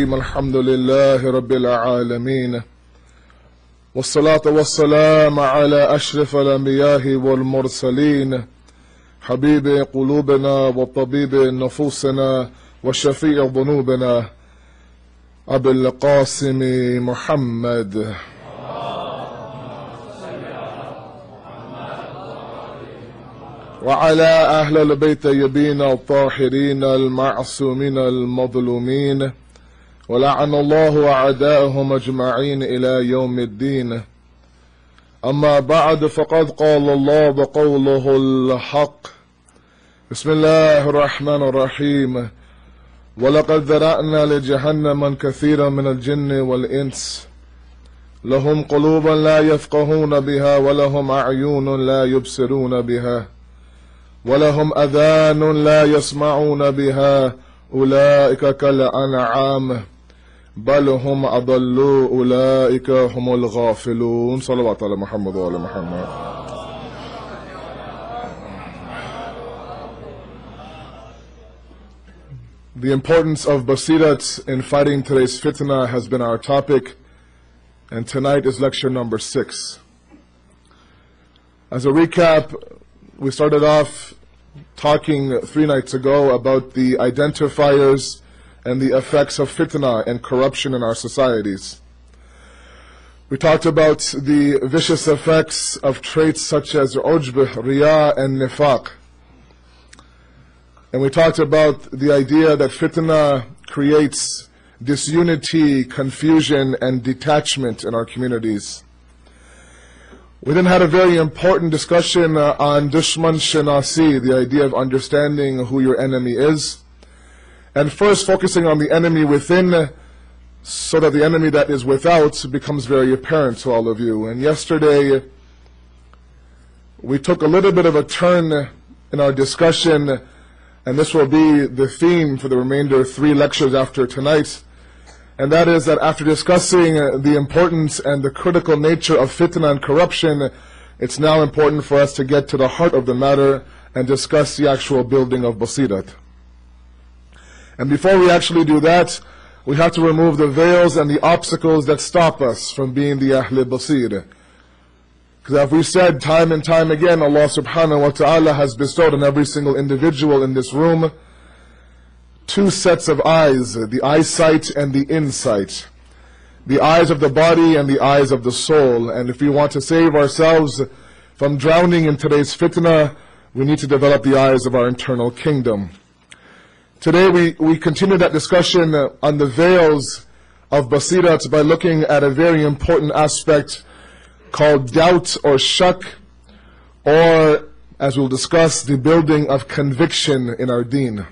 الرحيم الحمد لله رب العالمين والصلاة والسلام على أشرف الأنبياء والمرسلين حبيب قلوبنا وطبيب نفوسنا وشفيع ذنوبنا أبي القاسم محمد وعلى أهل البيت الطيبين الطاهرين المعصومين المظلومين ولعن الله أعداءهم أجمعين إلى يوم الدين. أما بعد فقد قال الله بقوله الحق بسم الله الرحمن الرحيم ولقد ذرأنا لجهنم كثيرا من الجن والإنس لهم قلوبا لا يفقهون بها ولهم أعين لا يبصرون بها ولهم أذان لا يسمعون بها أولئك كالأنعام بل هم أضلوا أولئك هم الغافلون. صلوات على محمد وعلى محمد. The importance of basirat in fighting today's fitna has been our topic, and tonight is lecture number 6. As a recap, we started off talking 3 nights ago about the identifiers and the effects of fitna and corruption in our societies. We talked about the vicious effects of traits such as ujb, riya, and nifaq. And we talked about the idea that fitna creates disunity, confusion, and detachment in our communities. We then had a very important discussion on dushman shanasi, the idea of understanding who your enemy is. And first focusing on the enemy within, so that the enemy that is without becomes very apparent to all of you. And yesterday, we took a little bit of a turn in our discussion, and this will be the theme for the remainder of 3 lectures after tonight. And that is that after discussing the importance and the critical nature of fitna and corruption, it's now important for us to get to the heart of the matter and discuss the actual building of basirat. And before we actually do that, we have to remove the veils and the obstacles that stop us from being the Ahl Basir. Because as we said time and time again, Allah subhanahu wa ta'ala has bestowed on every single individual in this room 2 sets of eyes, the eyesight and the insight. The eyes of the body and the eyes of the soul. And if we want to save ourselves from drowning in today's fitna, we need to develop the eyes of our internal kingdom. Today we continue that discussion on the veils of basirat by looking at a very important aspect called doubt or shak, or as we'll discuss, the building of conviction in our deen.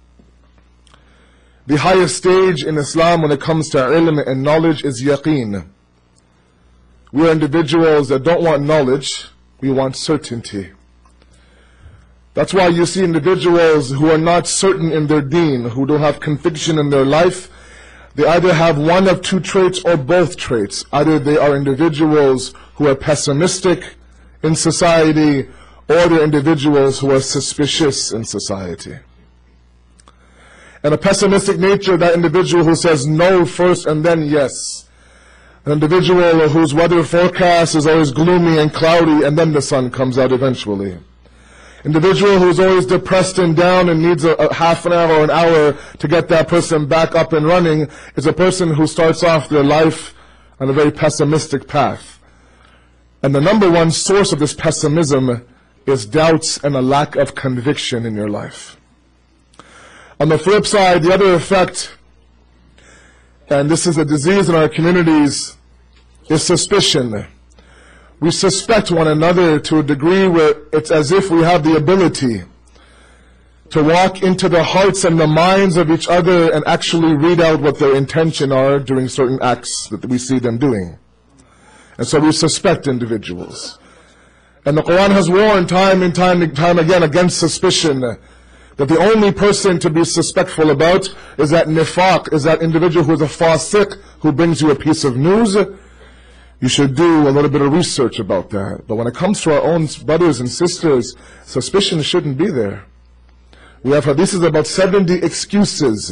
The highest stage in Islam when it comes to ilm and knowledge is yaqeen. We are individuals that don't want knowledge, we want certainty. That's why you see individuals who are not certain in their deen, who don't have conviction in their life. They either have one of 2 traits or both traits. Either they are individuals who are pessimistic in society, or they're individuals who are suspicious in society. And a pessimistic nature, that individual who says no first and then yes. An individual whose weather forecast is always gloomy and cloudy and then the sun comes out eventually. Individual who's always depressed and down and needs a half an hour or an hour to get that person back up and running is a person who starts off their life on a very pessimistic path. And the number one source of this pessimism is doubts and a lack of conviction in your life. On the flip side, the other effect, and this is a disease in our communities, is suspicion. We suspect one another to a degree where it's as if we have the ability to walk into the hearts and the minds of each other and actually read out what their intention are during certain acts that we see them doing. And so we suspect individuals. And the Quran has warned time and time again against suspicion, that the only person to be suspectful about is that nifaq, is that individual who is a fasiq, who brings you a piece of news. You should do a little bit of research about that. But when it comes to our own brothers and sisters, suspicion shouldn't be there. We have hadiths about 70 excuses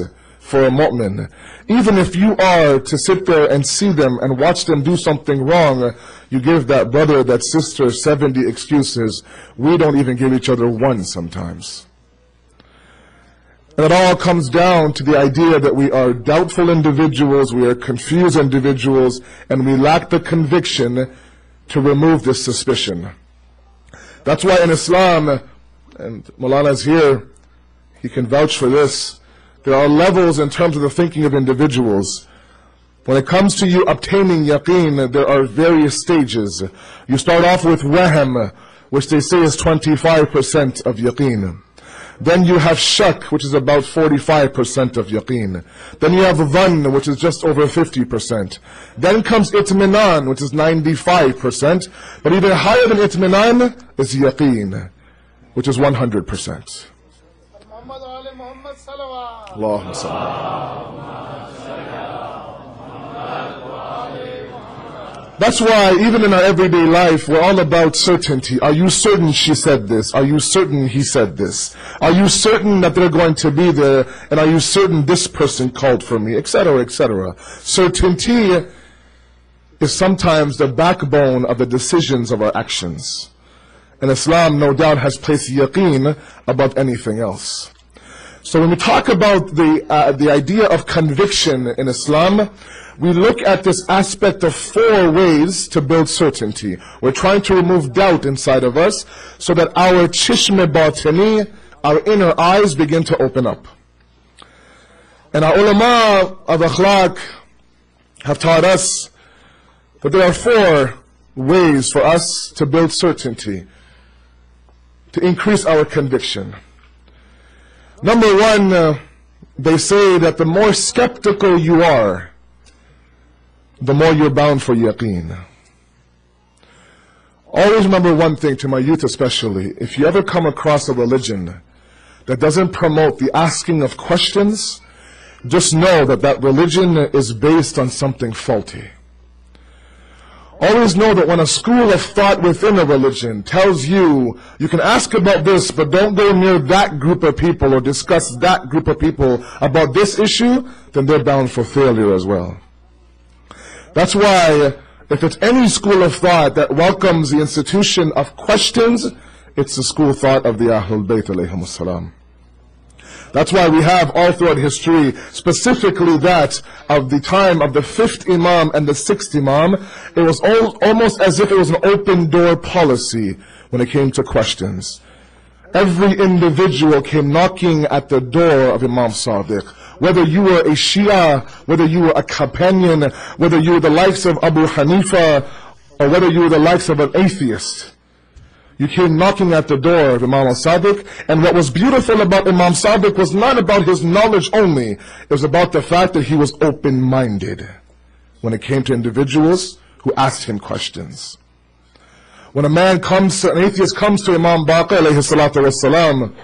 for a mu'min. Even if you are to sit there and see them and watch them do something wrong, you give that brother, that sister 70 excuses. We don't even give each other one sometimes. And it all comes down to the idea that we are doubtful individuals, we are confused individuals, and we lack the conviction to remove this suspicion. That's why in Islam, and Maulana is here, he can vouch for this, there are levels in terms of the thinking of individuals. When it comes to you obtaining yaqeen, there are various stages. You start off with wahm, which they say is 25% of yaqeen. Then you have shak, which is about 45% of yaqeen. Then you have dhann, which is just over 50%. Then comes itminan, which is 95%. But even higher than itminan is yaqeen, which is 100%. Allahumma salli. That's why even in our everyday life, we're all about certainty. Are you certain she said this? Are you certain he said this? Are you certain that they're going to be there? And are you certain this person called for me? Etc., etc. Certainty is sometimes the backbone of the decisions of our actions. And Islam, no doubt, has placed yaqeen above anything else. So when we talk about the idea of conviction in Islam, we look at this aspect of 4 ways to build certainty. We're trying to remove doubt inside of us so that our chishme batini, our inner eyes, begin to open up. And our ulama of akhlaq have taught us that there are 4 ways for us to build certainty, to increase our conviction. Number 1, they say that the more skeptical you are, the more you're bound for yaqeen. Always remember one thing, to my youth especially: if you ever come across a religion that doesn't promote the asking of questions, just know that that religion is based on something faulty. Always know that when a school of thought within a religion tells you, you can ask about this, but don't go near that group of people or discuss that group of people about this issue, then they're bound for failure as well. That's why, if it's any school of thought that welcomes the institution of questions, it's the school of thought of the Ahlul Bayt alayhimus salam. That's why we have all throughout history, specifically that of the time of the 5th Imam and the 6th Imam, it was almost as if it was an open door policy when it came to questions. Every individual came knocking at the door of Imam Sadiq. Whether you were a Shia, whether you were a companion, whether you were the likes of Abu Hanifa, or whether you were the likes of an atheist, you came knocking at the door of Imam al-Sadiq. And what was beautiful about Imam Sadiq was not about his knowledge only, it was about the fact that he was open-minded when it came to individuals who asked him questions. When an atheist comes to Imam Baqir alayhi salatu wassalam,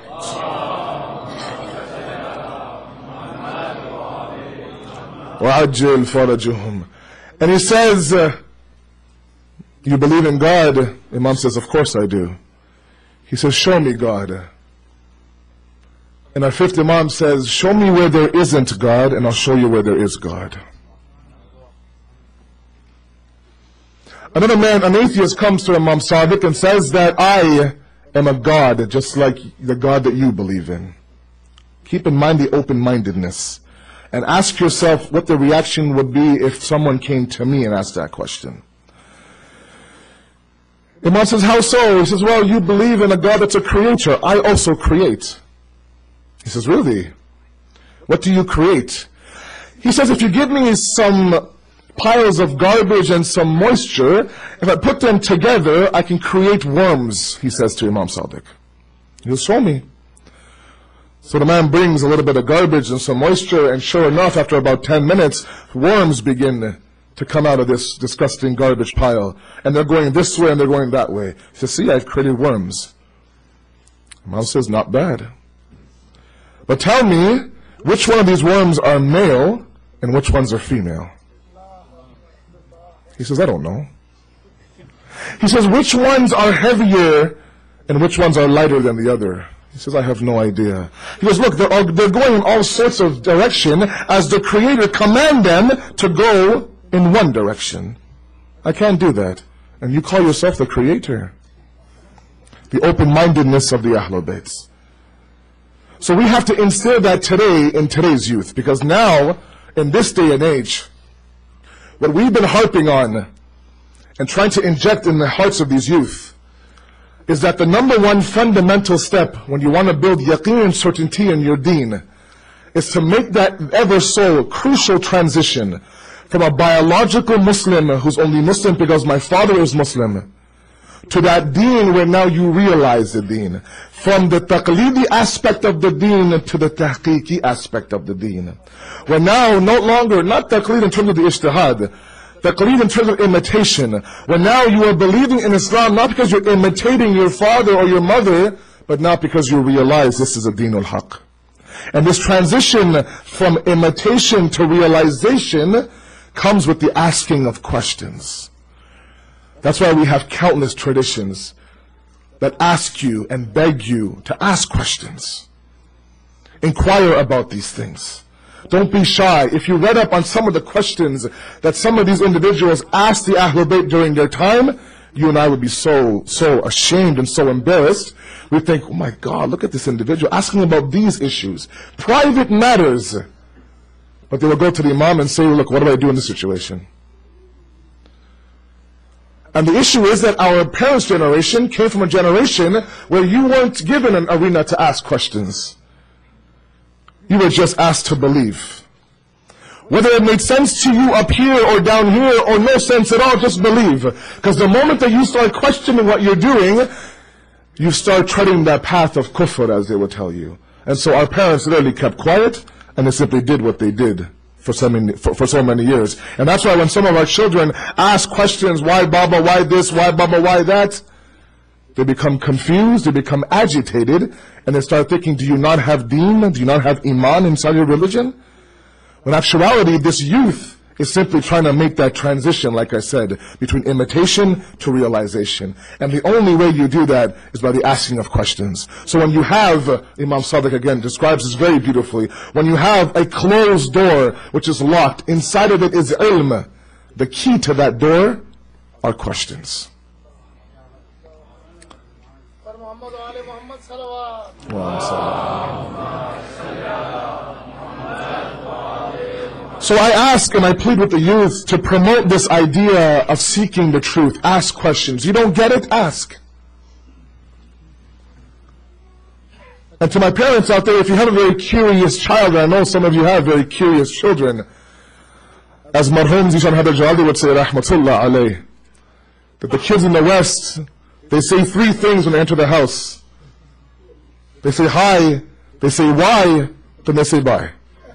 وَعَجِّلْ فَرَجُهُمْ, and he says, you believe in God? Imam says, of course I do. He says, show me God. And our 5th Imam says, show me where there isn't God, and I'll show you where there is God. Another man, an atheist, comes to Imam Sadiq and says that I am a God, just like the God that you believe in. Keep in mind the open-mindedness. And ask yourself what the reaction would be if someone came to me and asked that question. Imam says, how so? He says, well, you believe in a God that's a creator. I also create. He says, really? What do you create? He says, if you give me some piles of garbage and some moisture, if I put them together, I can create worms, he says to Imam Sadiq. He'll show me. So the man brings a little bit of garbage and some moisture, and sure enough, after about 10 minutes, worms begin to come out of this disgusting garbage pile. And they're going this way and they're going that way. He says, see, I've created worms. Imam says, not bad. But tell me, which one of these worms are male and which ones are female? He says, I don't know. He says, which ones are heavier and which ones are lighter than the other? He says, I have no idea. He goes, look, they're going in all sorts of direction as the Creator command them to go in one direction. I can't do that. And you call yourself the Creator. The open-mindedness of the Ahlul Bayt. So we have to instill that today in today's youth, because now, in this day and age, what we've been harping on and trying to inject in the hearts of these youth is that the number one fundamental step when you want to build yaqeen and certainty in your deen is to make that ever so crucial transition from a biological Muslim who's only Muslim because my father is Muslim, to that deen where now you realize the deen. From the taqleedi aspect of the deen to the tahqiqi aspect of the deen. Where now no longer, not taqleed in terms of the ijtihad, taqleed in terms of imitation. Where now you are believing in Islam not because you're imitating your father or your mother, but not because you realize this is a deenul haq. And this transition from imitation to realization comes with the asking of questions. That's why we have countless traditions that ask you and beg you to ask questions. Inquire about these things. Don't be shy. If you read up on some of the questions that some of these individuals asked the Ahlul Bayt during their time, you and I would be so ashamed and so embarrassed. We think, oh my God, look at this individual asking about these issues, private matters. But they will go to the Imam and say, look, what do I do in this situation? And the issue is that our parents' generation came from a generation where you weren't given an arena to ask questions. You were just asked to believe. Whether it made sense to you up here or down here or no sense at all, just believe. Because the moment that you start questioning what you're doing, you start treading that path of kufr, as they would tell you. And so our parents literally kept quiet, and they simply did what they did for so many years. And that's why when some of our children ask questions, why Baba, why this, why Baba, why that, they become confused, they become agitated, and they start thinking, do you not have deen? Do you not have iman inside your religion? When actuality, this youth is simply trying to make that transition, like I said, between imitation to realization. And the only way you do that is by the asking of questions. So when you have, Imam Sadiq again describes this very beautifully, when you have a closed door which is locked, inside of it is ilm. The key to that door are questions. So I ask and I plead with the youth to promote this idea of seeking the truth. Ask questions. You don't get it? Ask. And to my parents out there, if you have a very curious child, and I know some of you have very curious children, as Marhum Zishan Hadar Jaldi would say, Rahmatullah alayh, that the kids in the West, they say three things when they enter the house. They say hi, they say why, then they say bye.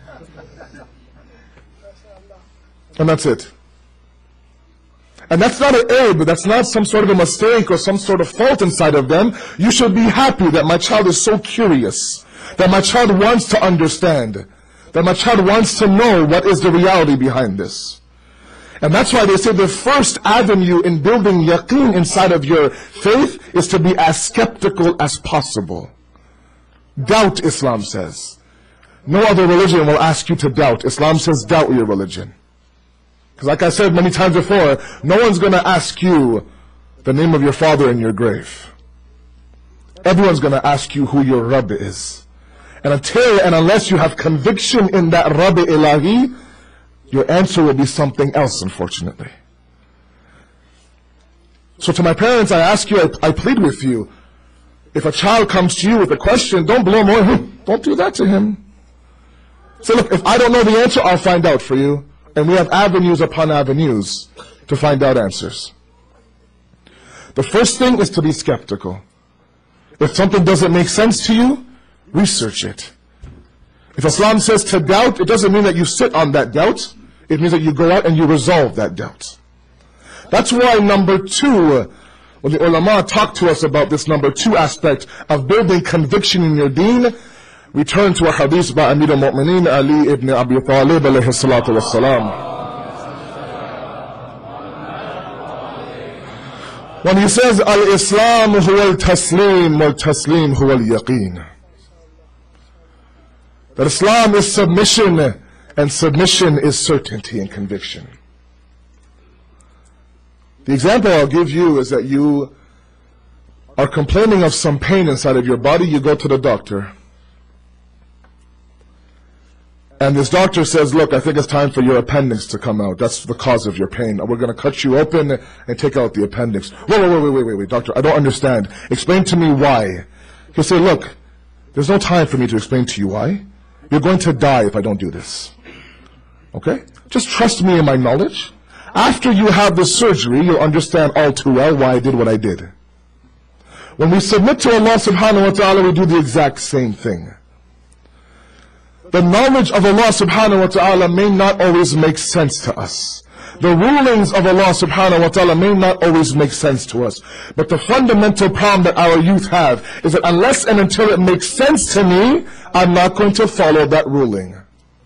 And that's it. And that's not an aib, that's not some sort of a mistake or some sort of fault inside of them. You should be happy that my child is so curious, that my child wants to understand, that my child wants to know what is the reality behind this. And that's why they say the first avenue in building yaqeen inside of your faith is to be as skeptical as possible. Doubt, Islam says. No other religion will ask you to doubt. Islam says doubt your religion. Because like I said many times before, no one's going to ask you the name of your father in your grave. Everyone's going to ask you who your Rabb is. And until and unless you have conviction in that Rabb Ilahi, your answer will be something else, unfortunately. So to my parents, I ask you, I plead with you, if a child comes to you with a question, don't blow more him. Don't do that to him. Say, look, if I don't know the answer, I'll find out for you. And we have avenues upon avenues to find out answers. The first thing is to be skeptical. If something doesn't make sense to you, research it. If Islam says to doubt, it doesn't mean that you sit on that doubt. It means that you go out and you resolve that doubt. That's why number two, when the ulama talk to us about this number two aspect of building conviction in your deen, we turn to a hadith by Amir al-Mu'mineen Ali ibn Abi Talib alayhi salatu wassalam. When he says, Al-Islam huwa al-taslim, wal-taslim huwa al-yaqeen. That Islam is submission, and submission is certainty and conviction. The example I'll give you is that you are complaining of some pain inside of your body, you go to the doctor. And this doctor says, look, I think it's time for your appendix to come out. That's the cause of your pain. We're going to cut you open and take out the appendix. Wait, doctor, I don't understand. Explain to me why. He'll say, look, there's no time for me to explain to you why. You're going to die if I don't do this. Okay? Just trust me in my knowledge. After you have the surgery, you'll understand all too well why I did what I did. When we submit to Allah subhanahu wa ta'ala, we do the exact same thing. The knowledge of Allah subhanahu wa ta'ala may not always make sense to us. The rulings of Allah subhanahu wa ta'ala may not always make sense to us. But the fundamental problem that our youth have is that unless and until it makes sense to me, I'm not going to follow that ruling.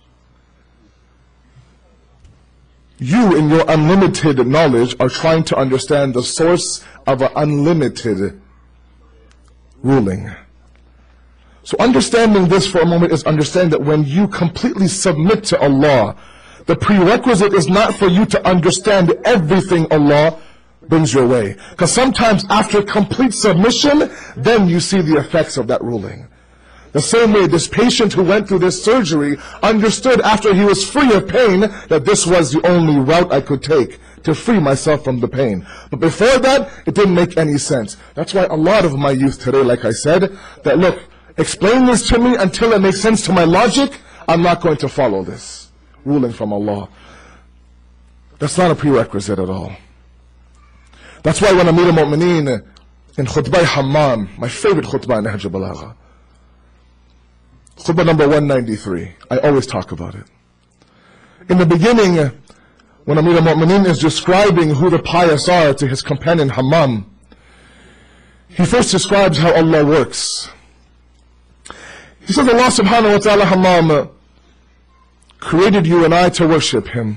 You, in your unlimited knowledge, are trying to understand the source of an unlimited ruling. So understanding this for a moment is understand that when you completely submit to Allah, the prerequisite is not for you to understand everything Allah brings your way. Because sometimes after complete submission, then you see the effects of that ruling. The same way this patient who went through this surgery understood after he was free of pain that this was the only route I could take to free myself from the pain. But before that, it didn't make any sense. That's why a lot of my youth today, like I said, that look, explain this to me until it makes sense to my logic, I'm not going to follow this ruling from Allah. That's not a prerequisite at all. That's why when Amir al-Mu'mineen in Khutbah Hammam, my favorite khutbah in Nahj al-Balagha, khutbah number 193, I always talk about it. In the beginning, when Amir al-Mu'mineen is describing who the pious are to his companion Hammam, he first describes how Allah works. He says Allah subhanahu wa ta'ala, Hammam, created you and I to worship Him.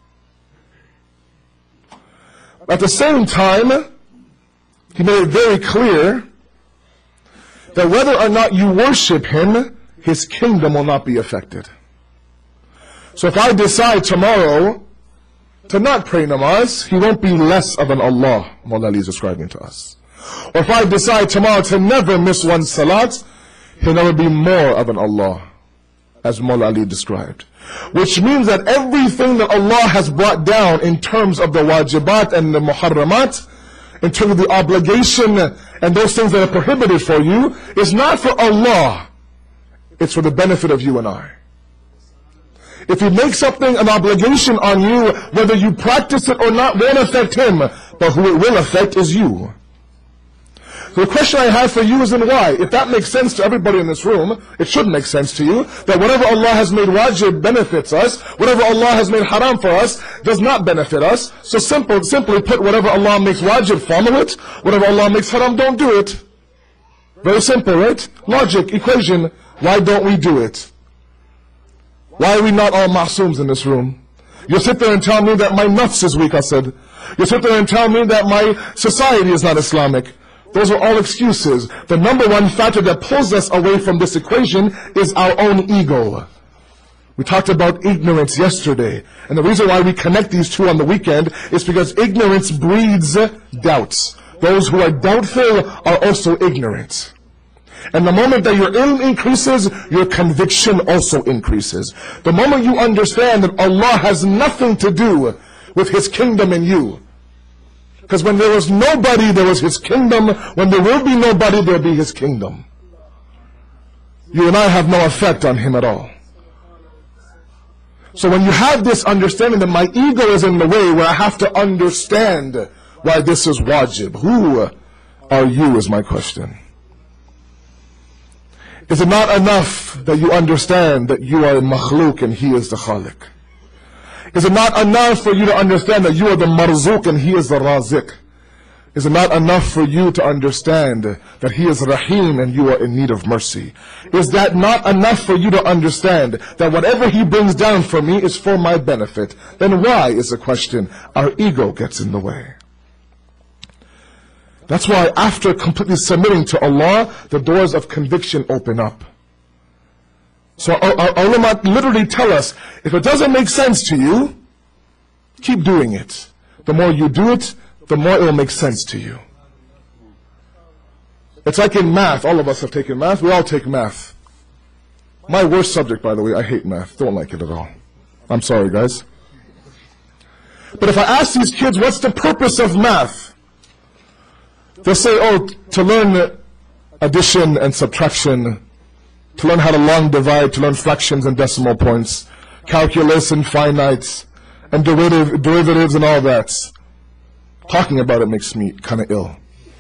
At the same time, He made it very clear that whether or not you worship Him, His kingdom will not be affected. So if I decide tomorrow to not pray namaz, He won't be less of an Allah, Mawla Ali is describing to us. Or if I decide tomorrow to never miss one salat, He'll never be more of an Allah, as Mawla Ali described. Which means that everything that Allah has brought down in terms of the wajibat and the muharramat, in terms of the obligation and those things that are prohibited for you, is not for Allah. It's for the benefit of you and I. If He makes something an obligation on you, whether you practice it or not won't affect Him, but who it will affect is you. So the question I have for you is in why. If that makes sense to everybody in this room, it should make sense to you, that whatever Allah has made wajib benefits us, whatever Allah has made haram for us does not benefit us. So simply put, whatever Allah makes wajib, follow it. Whatever Allah makes haram, don't do it. Very simple, right? Logic, equation. Why don't we do it? Why are we not all ma'sooms in this room? You'll sit there and tell me that my nafs is weak, I said. You'll sit there and tell me that my society is not Islamic. Those are all excuses. The number one factor that pulls us away from this equation is our own ego. We talked about ignorance yesterday. And the reason why we connect these two on the weekend is because ignorance breeds doubts. Those who are doubtful are also ignorant. And the moment that your ilm increases, your conviction also increases. The moment you understand that Allah has nothing to do with His kingdom in you. Because when there was nobody, there was His kingdom. When there will be nobody, there will be His kingdom. You and I have no effect on Him at all. So when you have this understanding that my ego is in the way, where I have to understand why this is wajib. Who are you is my question. Is it not enough that you understand that you are a makhluk and He is the khaliq? Is it not enough for you to understand that you are the marzuq and He is the raziq? Is it not enough for you to understand that He is Rahim and you are in need of mercy? Is that not enough for you to understand that whatever He brings down for me is for my benefit? Then why, is the question, our ego gets in the way? That's why after completely submitting to Allah, the doors of conviction open up. So our ulama literally tell us, if it doesn't make sense to you, keep doing it. The more you do it, the more it will make sense to you. It's like in math. All of us have taken math. We all take math. My worst subject, by the way. I hate math. Don't like it at all. I'm sorry, guys. But if I ask these kids, what's the purpose of math? They'll say, oh, to learn addition and subtraction, to learn how to long divide, to learn fractions and decimal points, calculus and finites, and derivatives and all that. Talking about it makes me kind of ill.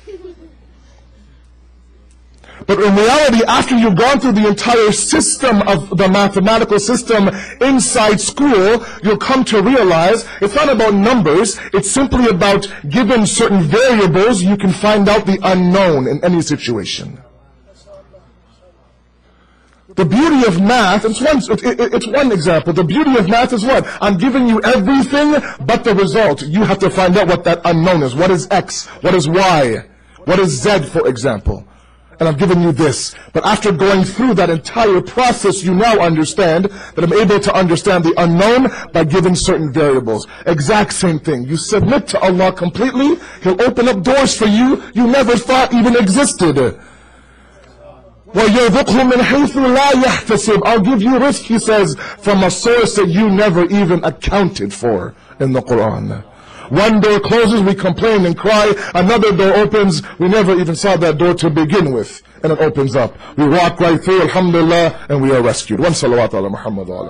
But in reality, after you've gone through the entire system of the mathematical system inside school, you'll come to realize it's not about numbers, it's simply about given certain variables, you can find out the unknown in any situation. The beauty of math, it's one example. The beauty of math is what? I'm giving you everything but the result. You have to find out what that unknown is. What is X? What is Y? What is Z, for example? And I've given you this. But after going through that entire process, you now understand that I'm able to understand the unknown by giving certain variables. Exact same thing. You submit to Allah completely, He'll open up doors for you you never thought even existed. وَيَرْزُقْهُ مِنْ حَيْثُ لَا يَحْتَسِبْ. I'll give you risk, He says, from a source that you never even accounted for in the Quran. One door closes, we complain and cry. Another door opens, we never even saw that door to begin with. And it opens up. We walk right through, alhamdulillah, and we are rescued. One salawat ala Muhammad wa ala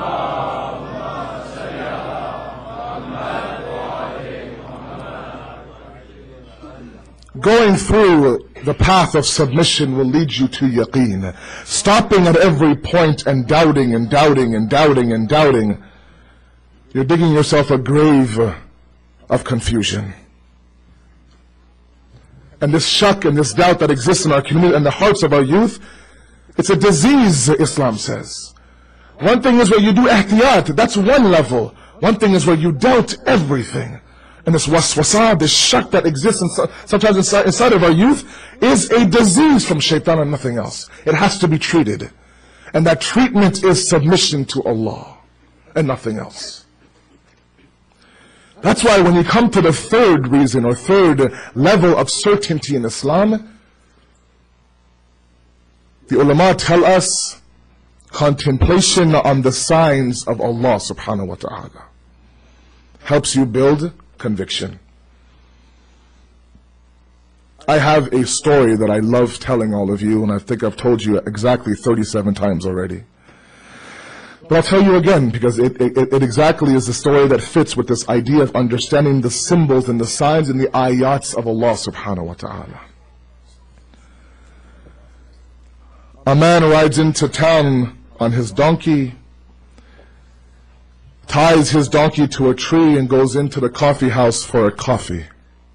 Muhammad. Going through the path of submission will lead you to yaqeen. Stopping at every point and doubting and doubting and doubting and doubting, you're digging yourself a grave of confusion. And this shak and this doubt that exists in our community and the hearts of our youth, it's a disease, Islam says. One thing is where you do ihtiyat, that's one level. One thing is where you doubt everything. And this waswasa, this shak that exists sometimes inside of our youth is a disease from shaitan and nothing else. It has to be treated. And that treatment is submission to Allah and nothing else. That's why when you come to the third reason or third level of certainty in Islam, the ulama tell us contemplation on the signs of Allah subhanahu wa ta'ala helps you build conviction. I have a story that I love telling all of you, and I think I've told you exactly 37 times already. But I'll tell you again, because it exactly is the story that fits with this idea of understanding the symbols and the signs and the ayats of Allah subhanahu wa ta'ala. A man rides into town on his donkey, ties his donkey to a tree and goes into the coffee house for a coffee.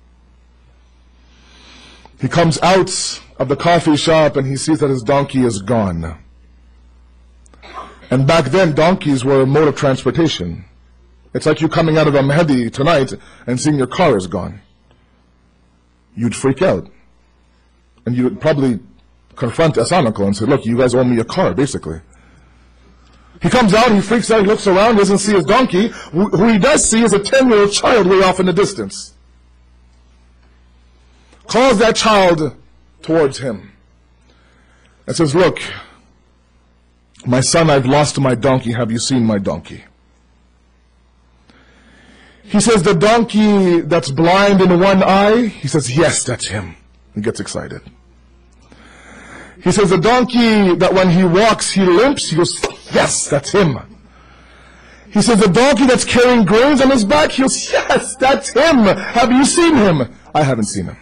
He comes out of the coffee shop and he sees that his donkey is gone. And back then, donkeys were a mode of transportation. It's like you coming out of a Mahdi tonight and seeing your car is gone. You'd freak out. And you would probably confront Hasan uncle and say, look, you guys owe me a car, basically. He comes out, he freaks out, he looks around, doesn't see his donkey. Who he does see is a 10-year-old child way off in the distance. Calls that child towards him and says, look, my son, I've lost my donkey. Have you seen my donkey? He says, the donkey that's blind in one eye? He says, yes, that's him. He gets excited. He says, the donkey that when he walks, he limps? He goes, yes, that's him. He says, the donkey that's carrying grains on his back? He goes, yes, that's him. Have you seen him? I haven't seen him.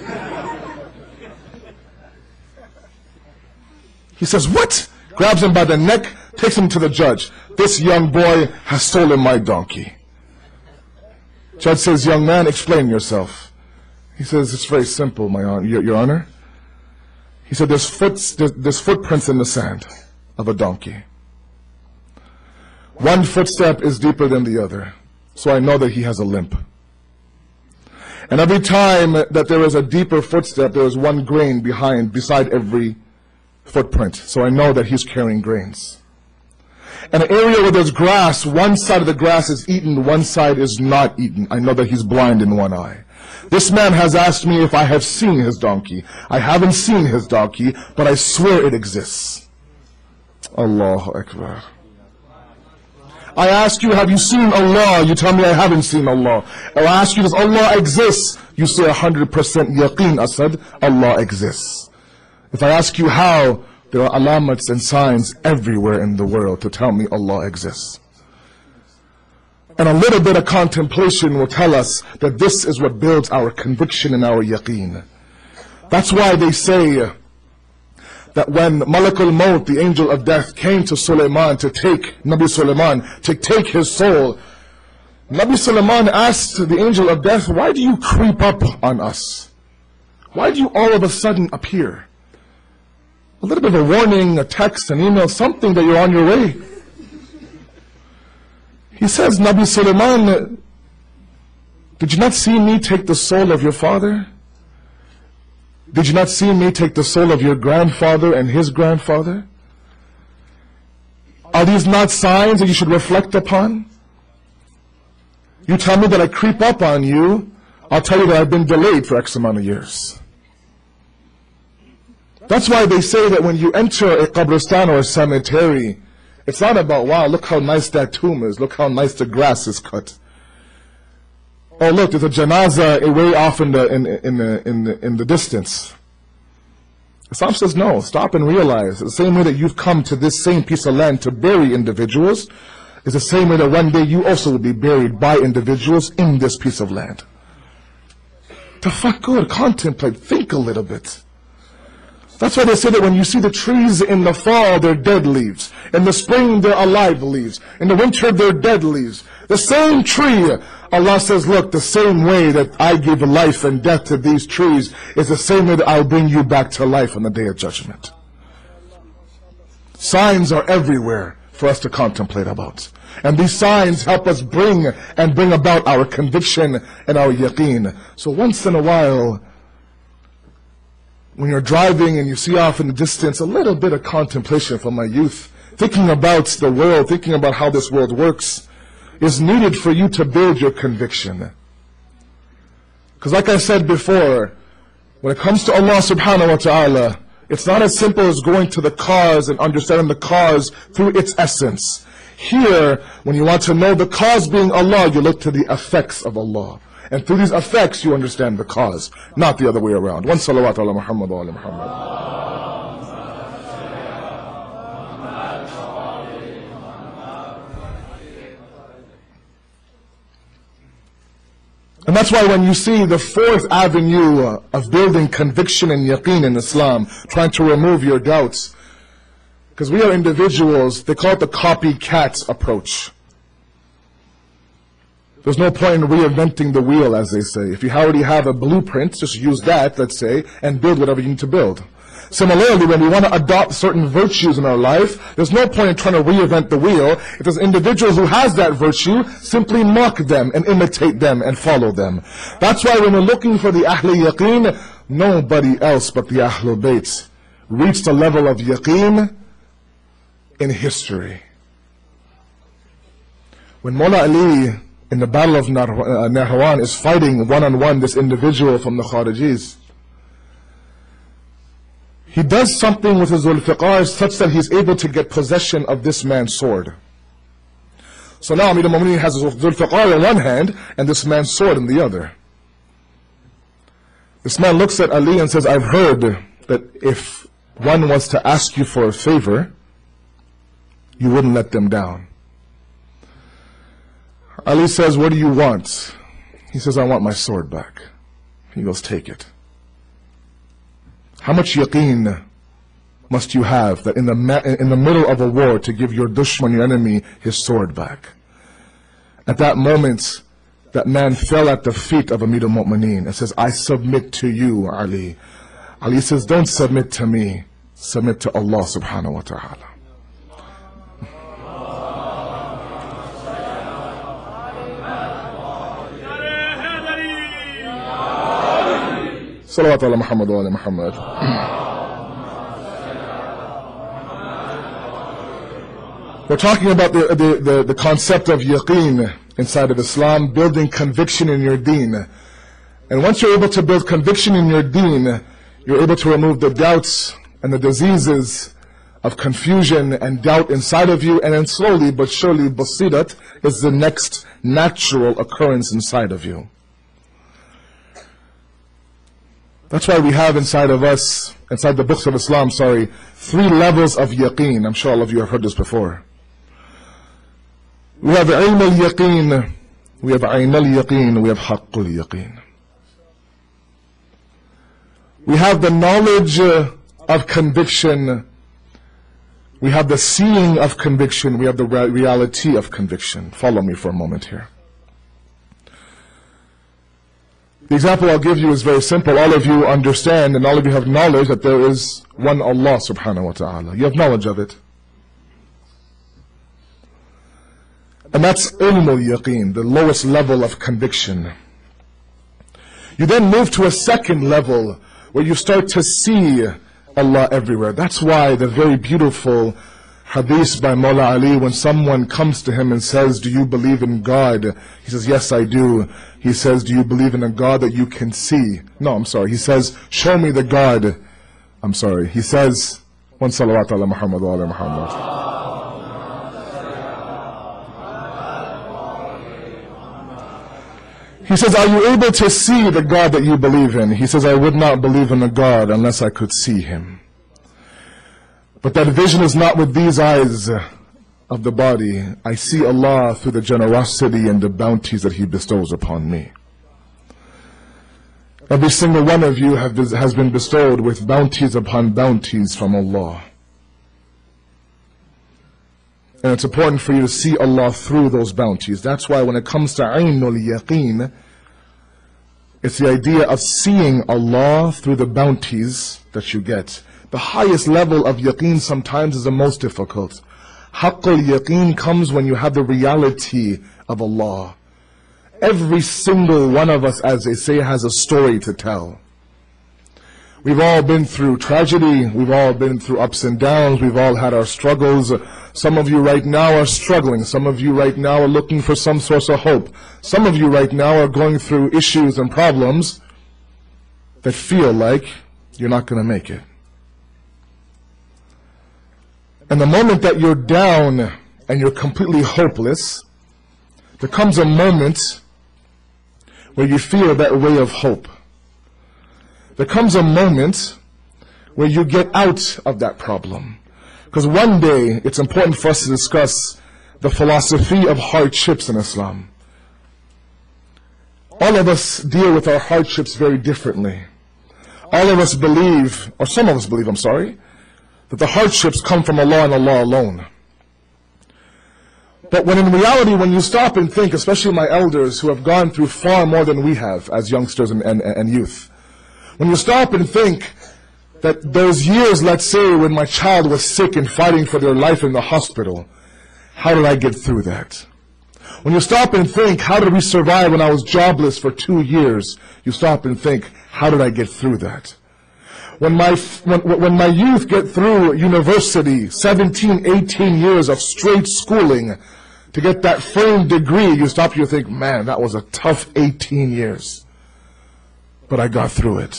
He says, what? Grabs him by the neck, takes him to the judge. This young boy has stolen my donkey. Judge says, young man, explain yourself. He says, it's very simple, Your Honor. He said, there's footprints in the sand of a donkey. One footstep is deeper than the other, so I know that he has a limp. And every time that there is a deeper footstep, there is one grain beside every footprint. So I know that he's carrying grains. In an area where there's grass, one side of the grass is eaten, one side is not eaten. I know that he's blind in one eye. This man has asked me if I have seen his donkey. I haven't seen his donkey, but I swear it exists. Allahu Akbar. I ask you, have you seen Allah? You tell me I haven't seen Allah. I ask you, does Allah exist? You say 100% yaqeen, Asad, Allah exists. If I ask you how, there are alamats and signs everywhere in the world to tell me Allah exists. And a little bit of contemplation will tell us that this is what builds our conviction and our yaqeen. That's why they say that when Malakul Maut, the angel of death, came to Sulaiman to take Nabi Sulaiman, to take his soul, Nabi Sulaiman asked the angel of death, why do you creep up on us? Why do you all of a sudden appear? A little bit of a warning, a text, an email, something that you're on your way. He says, Nabi Sulaiman, did you not see me take the soul of your father? Did you not see me take the soul of your grandfather and his grandfather? Are these not signs that you should reflect upon? You tell me that I creep up on you, I'll tell you that I've been delayed for X amount of years. That's why they say that when you enter a qabristan or a cemetery, it's not about, wow, look how nice that tomb is, look how nice the grass is cut. Oh look, there's a janazah way off in the distance. Islam says no, stop and realize the same way that you've come to this same piece of land to bury individuals is the same way that one day you also will be buried by individuals in this piece of land. Tafakkur, contemplate, think a little bit. That's why they say that when you see the trees in the fall, they're dead leaves. In the spring, they're alive leaves. In the winter, they're dead leaves. The same tree, Allah says, look, the same way that I give life and death to these trees is the same way that I'll bring you back to life on the Day of Judgment. Signs are everywhere for us to contemplate about. And these signs help us bring about our conviction and our yaqeen. So once in a while, when you're driving and you see off in the distance a little bit of contemplation from my youth, thinking about the world, thinking about how this world works, is needed for you to build your conviction. Because like I said before, when it comes to Allah subhanahu wa ta'ala, it's not as simple as going to the cause and understanding the cause through its essence. Here, when you want to know the cause being Allah, you look to the effects of Allah. And through these effects, you understand the cause, not the other way around. One salawat ala Muhammad wa ala Muhammad. And that's why when you see the fourth avenue of building conviction and yaqeen in Islam, trying to remove your doubts, because we are individuals, they call it the copycat approach. There's no point in reinventing the wheel, as they say. If you already have a blueprint, just use that, let's say, and build whatever you need to build. Similarly, when we want to adopt certain virtues in our life, there's no point in trying to reinvent the wheel. If there's individuals who has that virtue, simply mock them and imitate them and follow them. That's why when we're looking for the Ahl Yaqeen, nobody else but the Ahlul Bayt reached a level of yaqeen in history. When Mawla Ali, in the battle of Nahrawan, is fighting one-on-one this individual from the Kharijis, he does something with his Zulfiqar such that he's able to get possession of this man's sword. So now Amir al-Mu'mineen has his Zulfiqar in one hand and this man's sword in the other. This man looks at Ali and says, I've heard that if one was to ask you for a favor, you wouldn't let them down. Ali says, what do you want? He says, I want my sword back. He goes, take it. How much yaqeen must you have that in the middle of a war to give your dushman, your enemy, his sword back? At that moment, that man fell at the feet of Amir al-Mu'mineen and says, I submit to you, Ali. Ali says, don't submit to me, submit to Allah subhanahu wa ta'ala. Salawat ala Muhammad wa ala Muhammad. We're talking about the concept of yaqeen inside of Islam, building conviction in your deen. And once you're able to build conviction in your deen, you're able to remove the doubts and the diseases of confusion and doubt inside of you, and then slowly but surely, basirat is the next natural occurrence inside of you. That's why we have inside of us, inside the books of Islam, 3 levels of yaqeen. I'm sure all of you have heard this before. We have ilm al-yaqeen, we have ayn al-yaqeen, we have haqq al-yaqeen. We have the knowledge of conviction, we have the seeing of conviction, we have the reality of conviction. Follow me for a moment here. The example I'll give you is very simple. All of you understand and all of you have knowledge that there is one Allah subhanahu wa ta'ala. You have knowledge of it. And that's ilm al-yaqeen, the lowest level of conviction. You then move to a second level where you start to see Allah everywhere. That's why the very beautiful hadith by Mawla Ali, when someone comes to him and says, do you believe in God? He says, yes, I do. He says, do you believe in a God that you can see? No, I'm sorry. He says, show me the God. I'm sorry. He says, one salawat ala Muhammad wa ala Muhammad. He says, are you able to see the God that you believe in? He says, I would not believe in a God unless I could see Him. But that vision is not with these eyes of the body. I see Allah through the generosity and the bounties that He bestows upon me. Every single one of you has been bestowed with bounties upon bounties from Allah. And it's important for you to see Allah through those bounties. That's why when it comes to Aynul Yaqeen, it's the idea of seeing Allah through the bounties that you get. The highest level of yaqeen sometimes is the most difficult. Haqqul yaqeen comes when you have the reality of Allah. Every single one of us, as they say, has a story to tell. We've all been through tragedy, we've all been through ups and downs, we've all had our struggles. Some of you right now are struggling, some of you right now are looking for some source of hope. Some of you right now are going through issues and problems that feel like you're not going to make it. And the moment that you're down and you're completely hopeless, there comes a moment where you feel that ray of hope. There comes a moment where you get out of that problem. Because one day, it's important for us to discuss the philosophy of hardships in Islam. All of us deal with our hardships very differently. All of us believe, or some of us believe, that the hardships come from Allah and Allah alone. But when in reality, when you stop and think, especially my elders who have gone through far more than we have as youngsters and youth, when you stop and think that those years, let's say, when my child was sick and fighting for their life in the hospital, how did I get through that? When you stop and think, how did we survive when I was jobless for 2 years? You stop and think, how did I get through that? When my youth get through university, 17, 18 years of straight schooling to get that firm degree, you stop and you think, man, that was a tough 18 years. But I got through it.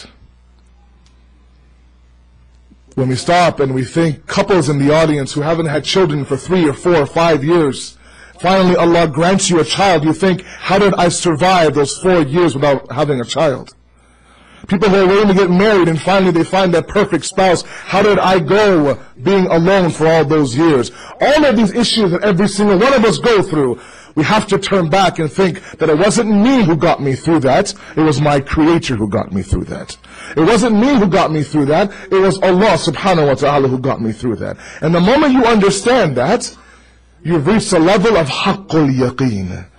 When we stop and we think, couples in the audience who haven't had children for 3 or 4 or 5 years, finally Allah grants you a child, you think, how did I survive those 4 years without having a child? People who are waiting to get married and finally they find that perfect spouse, how did I go being alone for all those years? All of these issues that every single one of us go through, we have to turn back and think that it wasn't me who got me through that, it was my Creator who got me through that. It wasn't me who got me through that, it was Allah subhanahu wa ta'ala who got me through that. And the moment you understand that, you've reached a level of haqqul yaqeen,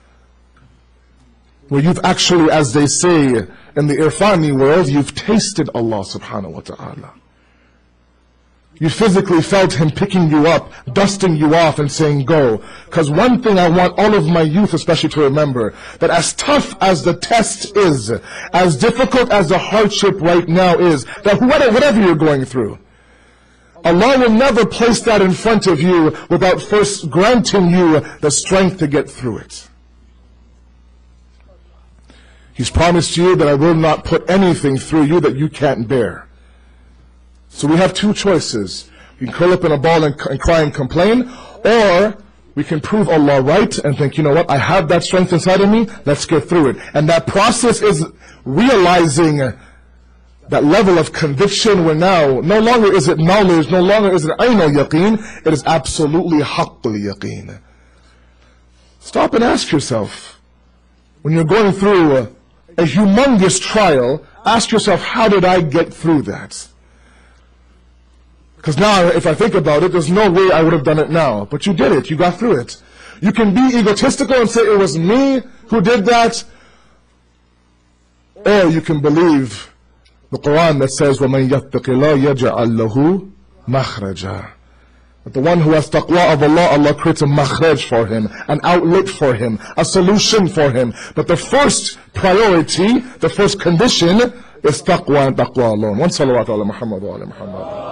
where you've actually, as they say in the Irfani world, you've tasted Allah subhanahu wa ta'ala. You physically felt him picking you up, dusting you off and saying, go. Because one thing I want all of my youth especially to remember, that as tough as the test is, as difficult as the hardship right now is, that whatever you're going through, Allah will never place that in front of you without first granting you the strength to get through it. He's promised you that I will not put anything through you that you can't bear. So we have two choices. We can curl up in a ball and cry and complain, or we can prove Allah right and think, you know what, I have that strength inside of me, let's get through it. And that process is realizing that level of conviction where now, no longer is it knowledge, no longer is it ayn al-yaqeen, it is absolutely haqqul yaqeen. Stop and ask yourself, when you're going through a humongous trial, ask yourself, how did I get through that? Because now, if I think about it, there's no way I would have done it now. But you did it, you got through it. You can be egotistical and say, it was me who did that. Or you can believe the Quran that says, وَمَنْ يَتَّقِ اللَّهَ يَجْعَلْ لَهُ مَخْرَجًا. But the one who has taqwa of Allah, Allah creates a makhraj for him, an outlet for him, a solution for him. But the first priority, the first condition is taqwa and taqwa alone. One salawat ala Muhammad wa ala Muhammad.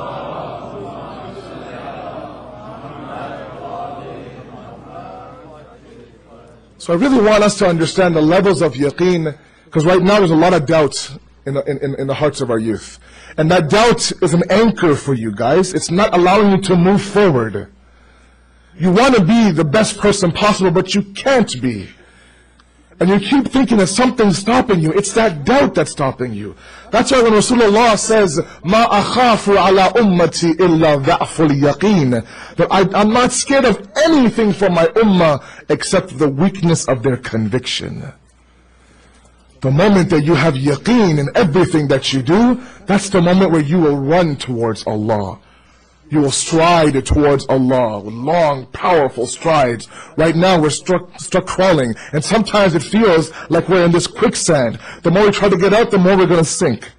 So I really want us to understand the levels of yaqeen, because right now there's a lot of doubt in the hearts of our youth. And that doubt is an anchor for you guys. It's not allowing you to move forward. You want to be the best person possible, but you can't be. And you keep thinking that something's stopping you. It's that doubt that's stopping you. That's why when Rasulullah says, مَا أَخَافُ عَلَىٰ أُمَّتِي إِلَّا ضَعْفُ الْيَقِينِ, that I'm not scared of anything for my ummah except the weakness of their conviction. The moment that you have yaqeen in everything that you do, that's the moment where you will run towards Allah. You will stride towards Allah with long, powerful strides. Right now we're stuck crawling, and sometimes it feels like we're in this quicksand. The more we try to get out, the more we're going to sink.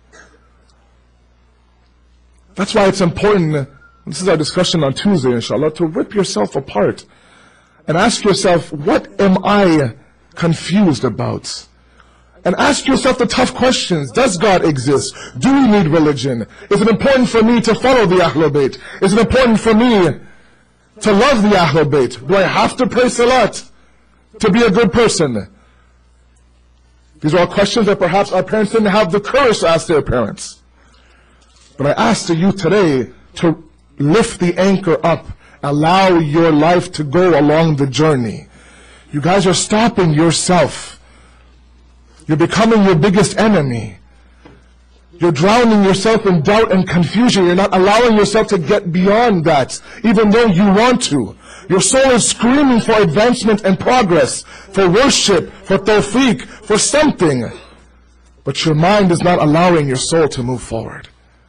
That's why it's important, this is our discussion on Tuesday, inshallah, to rip yourself apart and ask yourself, what am I confused about? And ask yourself the tough questions. Does God exist? Do we need religion? Is it important for me to follow the Ahlul Bayt? Is it important for me to love the Ahlul Bayt? Do I have to pray Salat to be a good person? These are all questions that perhaps our parents didn't have the courage to ask their parents. But I ask the youth today to lift the anchor up. Allow your life to go along the journey. You guys are stopping yourself. You're becoming your biggest enemy. You're drowning yourself in doubt and confusion. You're not allowing yourself to get beyond that, even though you want to. Your soul is screaming for advancement and progress, for worship, for tawfiq, for something. But your mind is not allowing your soul to move forward.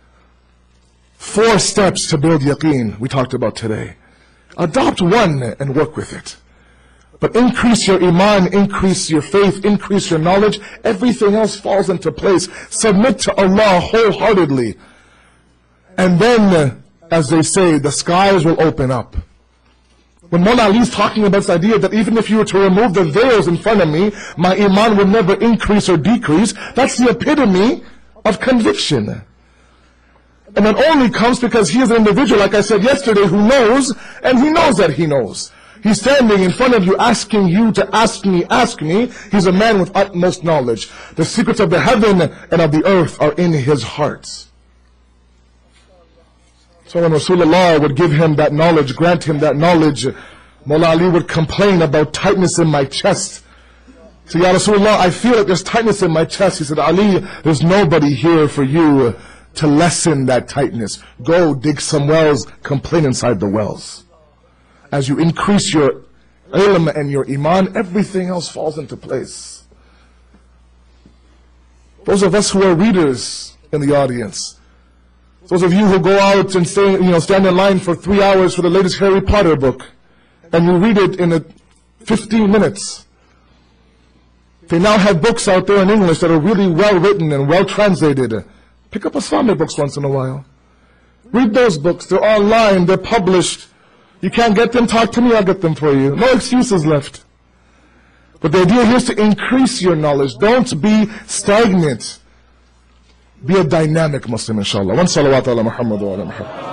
4 steps to build yaqeen we talked about today. Adopt one and work with it. But increase your iman, increase your faith, increase your knowledge. Everything else falls into place. Submit to Allah wholeheartedly. And then, as they say, the skies will open up. When Mawla Ali is talking about this idea that even if you were to remove the veils in front of me, my iman will never increase or decrease, that's the epitome of conviction. And that only comes because he is an individual, like I said yesterday, who knows, and he knows that he knows. He's standing in front of you asking you to ask me. He's a man with utmost knowledge. The secrets of the heaven and of the earth are in his heart. So when Rasulullah would give him that knowledge, grant him that knowledge, Mawla Ali would complain about tightness in my chest. So, Ya Rasulullah, I feel like there's tightness in my chest. He said, Ali, there's nobody here for you to lessen that tightness. Go dig some wells, complain inside the wells. As you increase your ilm and your iman, everything else falls into place. Those of us who are readers in the audience, those of you who go out and stand in line for 3 hours for the latest Harry Potter book, and you read it in 15 minutes. They now have books out there in English that are really well written and well translated. Pick up Islamic books once in a while. Read those books. They're online. They're published. You can't get them? Talk to me. I'll get them for you. No excuses left. But the idea here is to increase your knowledge. Don't be stagnant. Be a dynamic Muslim, inshallah. One salawat ala Muhammad wa ala Muhammad.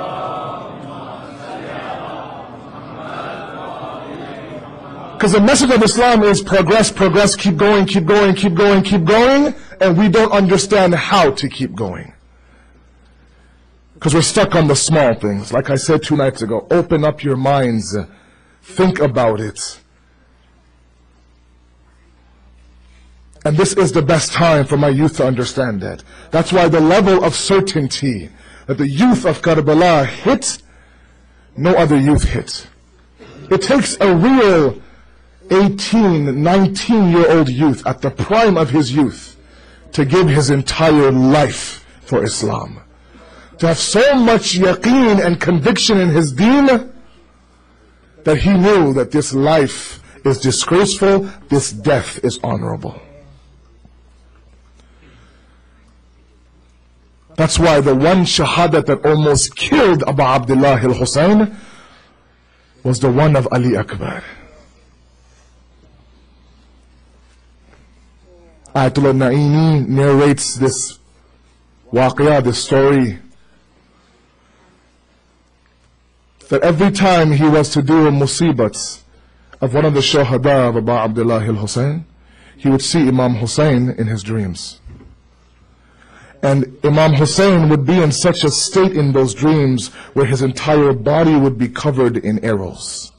Because the message of Islam is progress, progress, keep going, keep going, keep going, keep going, and we don't understand how to keep going. Because we're stuck on the small things. Like I said 2 nights ago, open up your minds, think about it. And this is the best time for my youth to understand that. That's why the level of certainty that the youth of Karbala hit, no other youth hit. It takes a real 18, 19-year-old youth at the prime of his youth to give his entire life for Islam. To have so much yaqeen and conviction in his deen that he knew that this life is disgraceful, this death is honorable. That's why the one shahadat that almost killed Abu Abdullah al-Husayn was the one of Ali Akbar. Ayatollah Naini narrates this waqiyah, this story, that every time he was to do a musibat of one of the shuhada of Abu Abdullah al-Husayn, he would see Imam Hussein in his dreams. And Imam Hussein would be in such a state in those dreams where his entire body would be covered in arrows.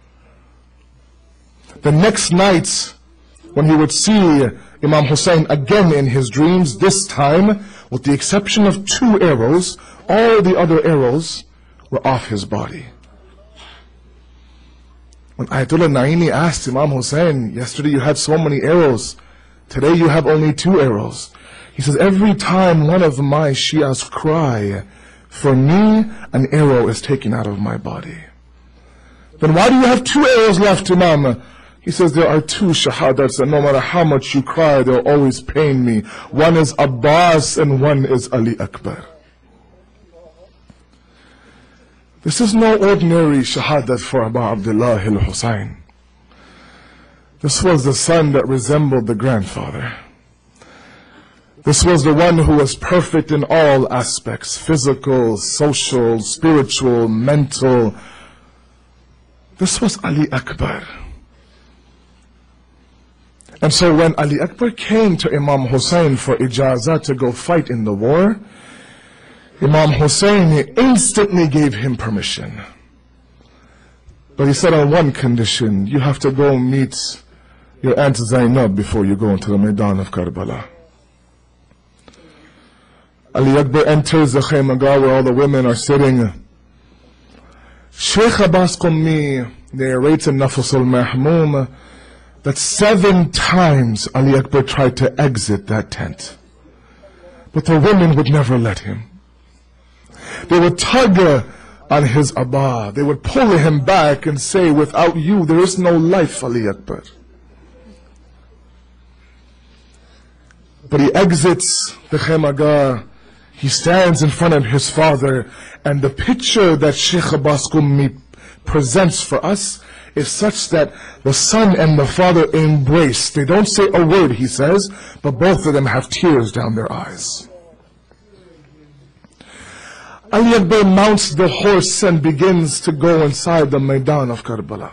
The next night, when he would see Imam Hussein again in his dreams, this time, with the exception of 2 arrows, all the other arrows were off his body. When Ayatollah Naini asked Imam Hussein, yesterday you had so many arrows, today you have only 2 arrows. He says, every time one of my Shias cry, for me, an arrow is taken out of my body. Then why do you have 2 arrows left, Imam? He says, there are 2 shahadats, and no matter how much you cry, they'll always pain me. One is Abbas, and one is Ali Akbar. This is no ordinary shahadat for Abu Abdullah al-Husayn. This was the son that resembled the grandfather. This was the one who was perfect in all aspects, physical, social, spiritual, mental. This was Ali Akbar. And so when Ali Akbar came to Imam Hussein for ijazah to go fight in the war, Imam Hussein instantly gave him permission. But he said on one condition, you have to go meet your Aunt Zainab before you go into the Maidan of Karbala. Ali Akbar enters the Khaymagah where all the women are sitting. Sheikh Abbas Qummi narrates in Nafs al-Mahmum that 7 times Ali Akbar tried to exit that tent. But the women would never let him. They would tug on his abba. They would pull him back and say, without you there is no life, Ali Akbar. But he exits the Khaymagah. He stands in front of his father, and the picture that Sheikh Abbas Qummi presents for us is such that the son and the father embrace. They don't say a word, he says, but both of them have tears down their eyes. Ali Akbar mounts the horse and begins to go inside the Maidan of Karbala.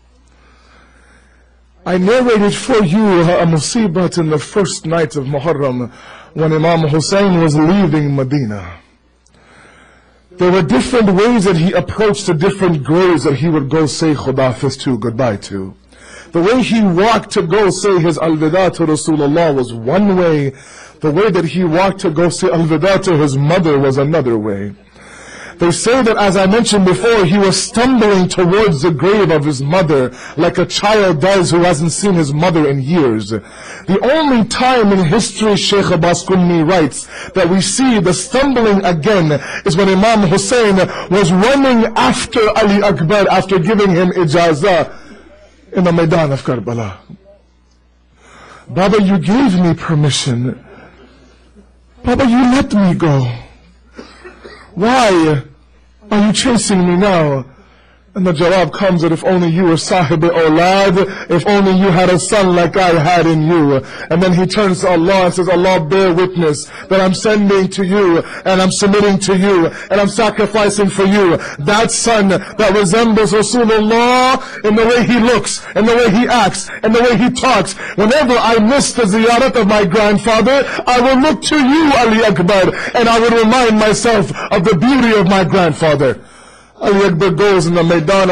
I narrated for you a musibat in the first night of Muharram when Imam Hussein was leaving Medina. There were different ways that he approached the different graves that he would go say Khudafiz to, goodbye to. The way he walked to go say his Al-Wida to Rasulullah was one way. The way that he walked to go say Al-Wida to his mother was another way. They say that, as I mentioned before, he was stumbling towards the grave of his mother like a child does who hasn't seen his mother in years. The only time in history, Sheikh Abbas Qummi writes, that we see the stumbling again is when Imam Hussein was running after Ali Akbar after giving him ijazah in the Maidan of Karbala. Baba, you gave me permission. Baba, you let me go. Why? Are you chasing me now? And the jawab comes that if only you were sahib awlad, if only you had a son like I had in you. And then he turns to Allah and says, Allah, bear witness that I'm sending to you, and I'm submitting to you, and I'm sacrificing for you that son that resembles Rasulullah in the way he looks, and the way he acts, and the way he talks. Whenever I miss the ziyarat of my grandfather, I will look to you, Ali Akbar, and I will remind myself of the beauty of my grandfather. Ali Akbar goes in the Maidan,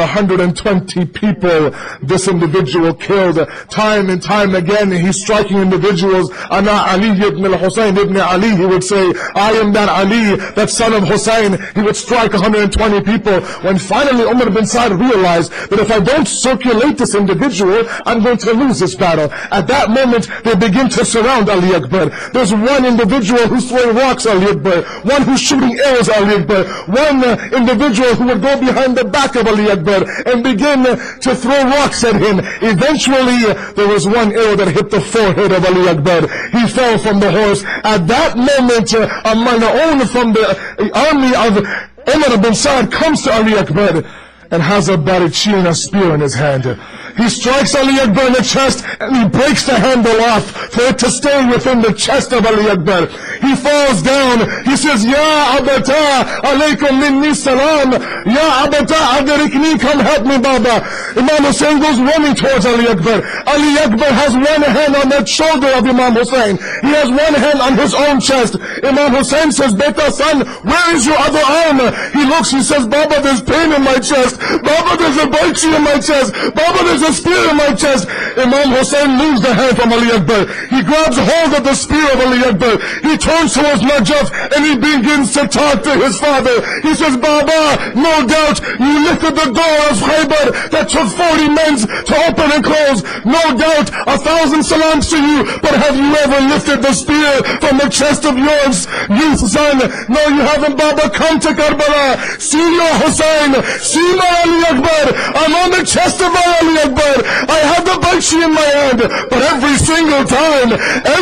120 people this individual killed. Time and time again, he's striking individuals. Ana Ali ibn al-Husayn ibn Ali, he would say, I am that Ali, that son of Hussein. He would strike 120 people. When finally Umar bin Sa'd realized that if I don't circulate this individual, I'm going to lose this battle. At that moment, they begin to surround Ali Akbar. There's one individual who's throwing rocks, Ali Akbar. One who's shooting arrows, Ali Akbar. One individual who would go behind the back of Ali Akbar and begin to throw rocks at him. Eventually, there was one arrow that hit the forehead of Ali Akbar. He fell from the horse. At that moment, a mal'oon from the army of Umar bin Sa'd comes to Ali Akbar and has a barichi and a spear in his hand. He strikes Ali Akbar in the chest and he breaks the handle off for it to stay within the chest of Ali Akbar. He falls down. He says, Ya Abata, alaykum minni salam. Ya Abata, adarikni, come help me, Baba. Imam Hussein goes running towards Ali Akbar. Ali Akbar has one hand on the shoulder of Imam Hussein. He has one hand on his own chest. Imam Hussein says, Beta son, where is your other arm? He looks, he says, Baba, there's pain in my chest. Baba, there's a baichi in my chest. Baba, there's a spear in my chest. Imam Hussein moves the hand from Ali Akbar. He grabs hold of the spear of Ali Akbar. He turns towards Najaf and he begins to talk to his father. He says, Baba, no doubt you lifted the door of Khaybar that took 40 men to open and close. No doubt 1,000 salams to you, but have you ever lifted the spear from the chest of yours, youth son? No, you haven't, Baba. Come to Karbala. See your Hussein. See my Ali Akbar. I'm on the chest of my Ali Akbar. I had the baichi in my hand, but every single time,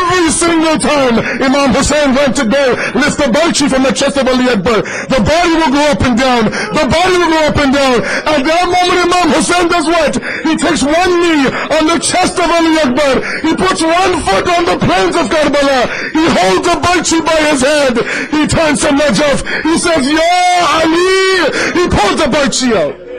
Imam Hussein went to go lift the baichi from the chest of Ali Akbar, the body will go up and down. The body will go up and down. At that moment, Imam Hussein does what? He takes one knee on the chest of Ali Akbar. He puts one foot on the plains of Karbala. He holds the baichi by his hand. He turns to Najaf. He says, Ya Ali! He pulls the baichi out.